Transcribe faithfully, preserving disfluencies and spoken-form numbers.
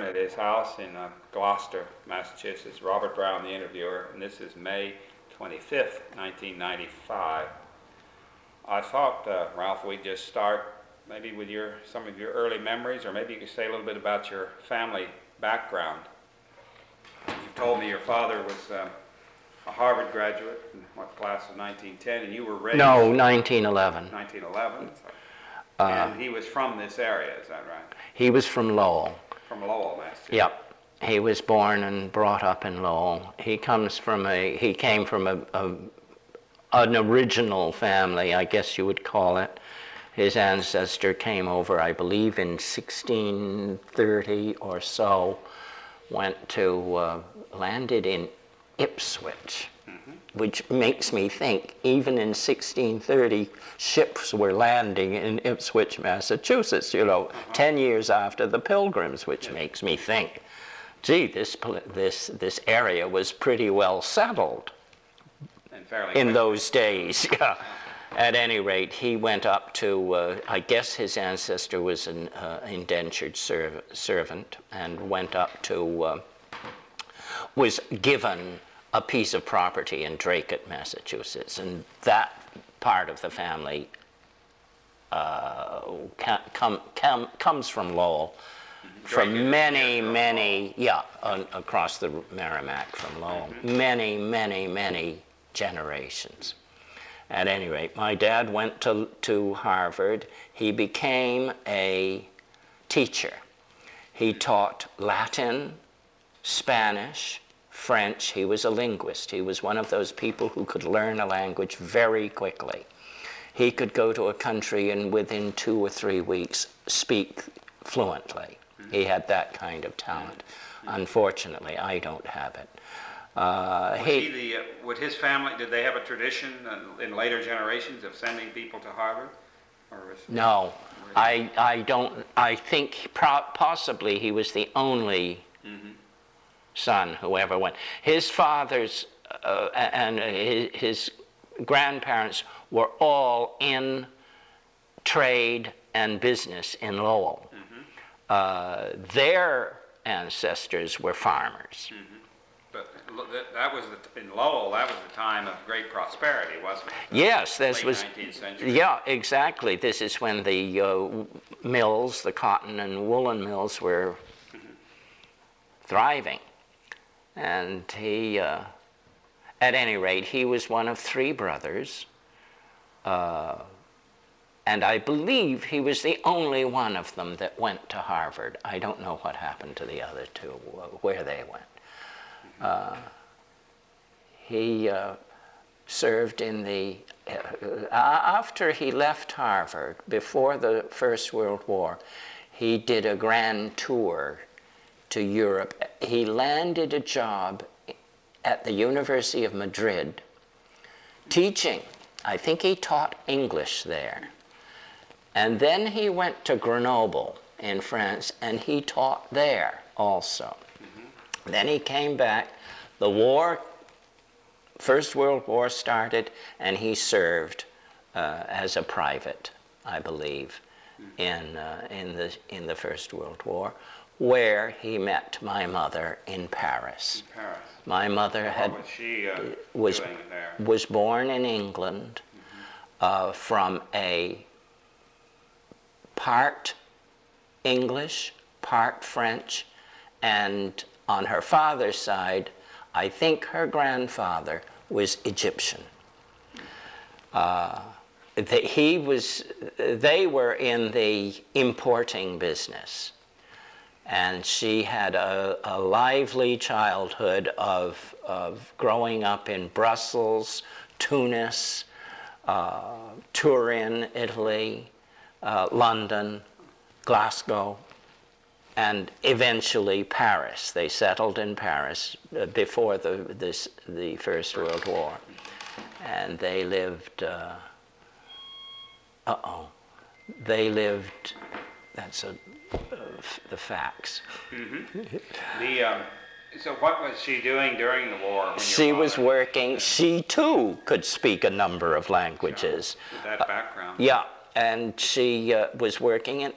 at his house in uh, Gloucester, Massachusetts. Robert Brown, the interviewer, and this is May twenty-fifth, nineteen ninety-five. I thought, uh, Ralph, we'd just start maybe with your some of your early memories, or maybe you could say a little bit about your family background. You told me your father was uh, a Harvard graduate in what, class of nineteen ten, and you were raised... No, nineteen eleven. nineteen eleven. Uh, and he was from this area, is that right? He was from Lowell. From Lowell, Massachusetts. Yep. He was born and brought up in Lowell. He comes from a, he came from a, a, an original family, I guess you would call it. His ancestor came over, I believe, in sixteen thirty or so, went to, uh, landed in Ipswich, mm-hmm. which makes me think even in sixteen thirty, ships were landing in Ipswich, Massachusetts, you know, uh-huh. ten years after the Pilgrims, which yeah. makes me think, gee, this, this, this area was pretty well settled and fairly in quick. those days. Yeah. At any rate, he went up to, uh, I guess his ancestor was an uh, indentured serv- servant, and went up to, uh, was given a piece of property in Dracut, Massachusetts, and that part of the family uh, com- com- comes from Lowell, from Dracut many, many, yeah, uh, across the Merrimack from Lowell, mm-hmm. many, many, many generations. At any rate, my dad went to, to Harvard. He became a teacher. He taught Latin, Spanish, French. He was a linguist. He was one of those people who could learn a language very quickly. He could go to a country and within two or three weeks speak fluently. He had that kind of talent. Unfortunately, I don't have it. Uh, was he, he the, uh, would his family, did they have a tradition uh, in later generations of sending people to Harvard? Or was no, I, I don't, I think pro- possibly he was the only mm-hmm. son who ever went. His father's uh, and his, his grandparents were all in trade and business in Lowell. Mm-hmm. Uh, their ancestors were farmers. Mm-hmm. That was the, in Lowell. That was the time of great prosperity, wasn't it? Yes, this late was. nineteenth century. Yeah, exactly. This is when the uh, mills, the cotton and woolen mills, were mm-hmm. thriving, and he, uh, at any rate, he was one of three brothers, uh, and I believe he was the only one of them that went to Harvard. I don't know what happened to the other two, where they went. Uh, he uh, served in the, uh, after he left Harvard, before the First World War, he did a grand tour to Europe. He landed a job at the University of Madrid, teaching. I think he taught English there. And then he went to Grenoble in France, and he taught there also. Then he came back, the war, First World War started, and he served uh, as a private, I believe, in, uh, in, the, in the First World War, where he met my mother in Paris. In Paris. My mother had, what was she uh, was, doing there? was born in England mm-hmm. uh, from a part English, part French, and on her father's side, I think her grandfather was Egyptian. Uh, they, he was, they were in the importing business, and she had a, a lively childhood of, of growing up in Brussels, Tunis, uh, Turin, Italy, uh, London, Glasgow, and eventually Paris. They settled in Paris uh, before the, this, the First World War. And they lived, uh, uh-oh, they lived, that's a, uh, f- the facts. Mm-hmm. the, um, so what was she doing during the war? When she your was father... working, she too could speak a number of languages. Sure. With that background. Uh, yeah, and she uh, was working in